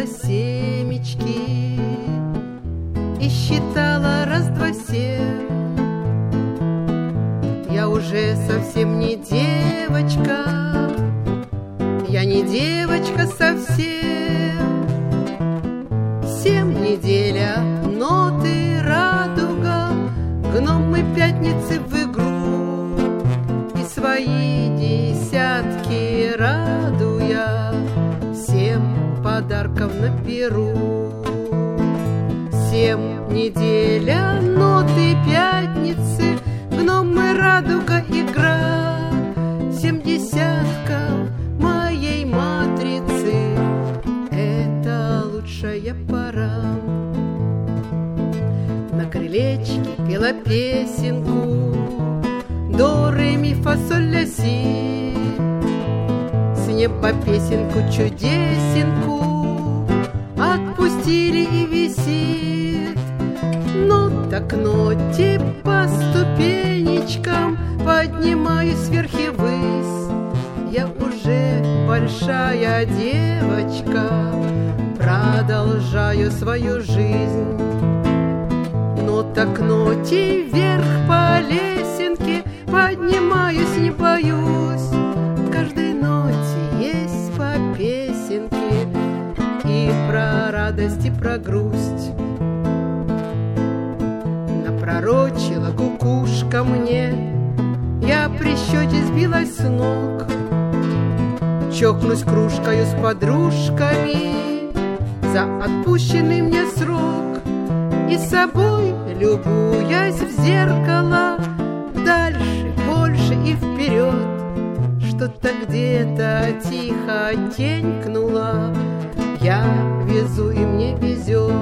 собирала семечки и считала раз, два, семь. Я уже совсем не девочка, я не девочка совсем. 7 неделя, ноты, радуга, гномы пятницы в игру, и свои десятки радуя, всем подарков на перу. 7 неделя, ноты, пятницы, гномы, радуга, игра, 7 десятков моей матрицы. Это лучшая пора. На крылечке пела песенку до, ре, ми, фа, соль, ля, си. С неба песенку чудесенку отпустили и висит. Нота к ноте по ступенечкам поднимаюсь вверх и ввысь. Я уже большая девочка, продолжаю свою жизнь. Нота к ноте вверх по лесенке поднимаюсь, не боюсь. В каждой ноте есть по песенке, и про радость, и про грусть. Напророчила кукушка мне, я при счете сбилась с ног. Чокнусь кружкою с подружками за отпущенный мне срок, и собой, любуясь в зеркало, дальше, больше и вперед. Что-то где-то тихо тенькнуло, я везу, и мне везет.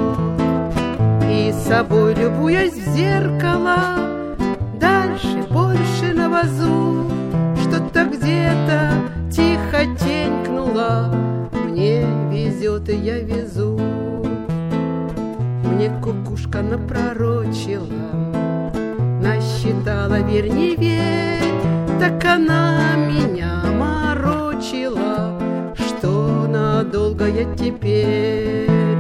И собой, любуясь в зеркало, дальше, больше на вазу. Что-то где-то тихо тенькнуло, мне везет, и я везу. Мне кукушка напророчила, насчитала, верь, не верь, так она меня морочила, что надолго я теперь.